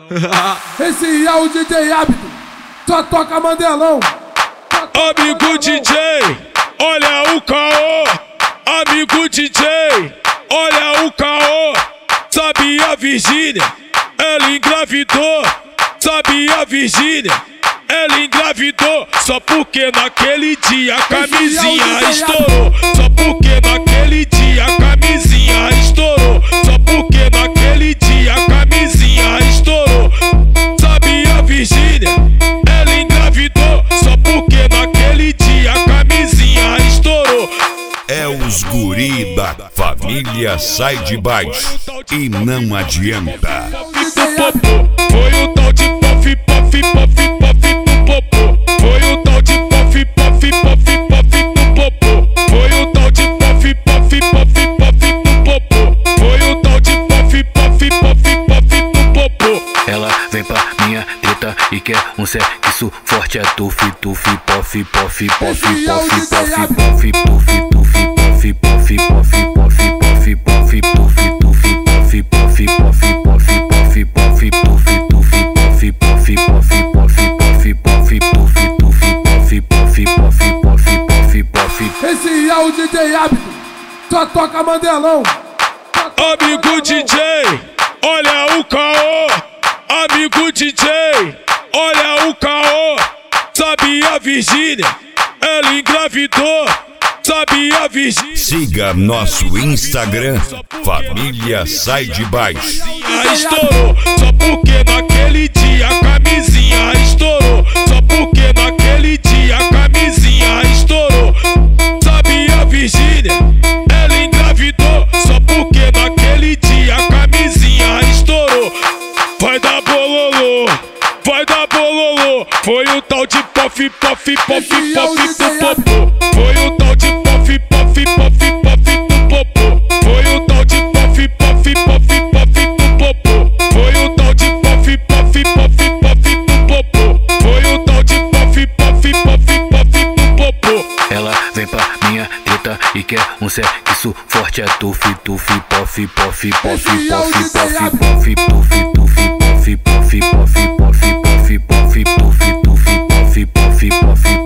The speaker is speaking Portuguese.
Esse é o DJ Hábito, só toca Mandelão. Amigo DJ, olha o caô. Amigo DJ, olha o caô. Sabe a Virgínia, ela engravidou. Sabe a Virgínia, ela engravidou. Só porque naquele dia a camisinha estourou. Só porque naquele dia a camisinha estourou. Só porque naquele dia a camisinha estourou. Sabe a Virgínia, ela engravidou. Só porque naquele dia a camisinha estourou. É os guri da família Sai de Baixo e não adianta. Foi o tal de Puff, Puff, Puff, Puff, Popô. Foi o tal de Puff, Puff, Puff, Puff, Popô. Foi o tal de Puff, Puff, Puff, Puff, Popô. Foi o tal de Puff, Puff, Puff, Puff, Popô. Ela vem pra minha treta e quer sexo forte. É tuf, tuf, pof, pof, pof, pof, pof, pof, tuf, tuf, pof, pof, pof, pof, pof, tuf, tuf, pof, pof, pof, pof, pof, tuf, tuf, pof, pof, pof, pof, pof, tuf, pof, pof. Esse é o DJ Hábito, só toca Mandelão. Amigo DJ, olha o caô. Amigo DJ, olha o caô. Sabe a Virgínia, ela engravidou. Sabe a Virgínia. Siga nosso Instagram, Família Sai de Baixo. Estourou, só porque naquele dia a camisinha estourou. Só porque naquele dia a camisinha estourou. Sabe a Virgínia, ela engravidou. Só porque naquele dia a camisinha estourou. Vai dar bololô, vai dar bololô. Foi o tal de Puff, Puff, Puff, Puff, Popô. Foi o tal de Puff, Puff, Puff, Puff, Popô. Foi o tal de Puff, Puff, Puff, Puff, Popô. Foi o tal de Puff, Puff, Puff, Puff, Popô. Foi o tal de Puff, Puff, Puff, Puff, Popô. Ela vem pra minha treta e quer sexo forte. É tuf, tuf, pof, pof, pof, pof, pof, pof, tuf, tuf, pof, pof, pof, pof, pof, tuf, tuf, pof, pof, pof,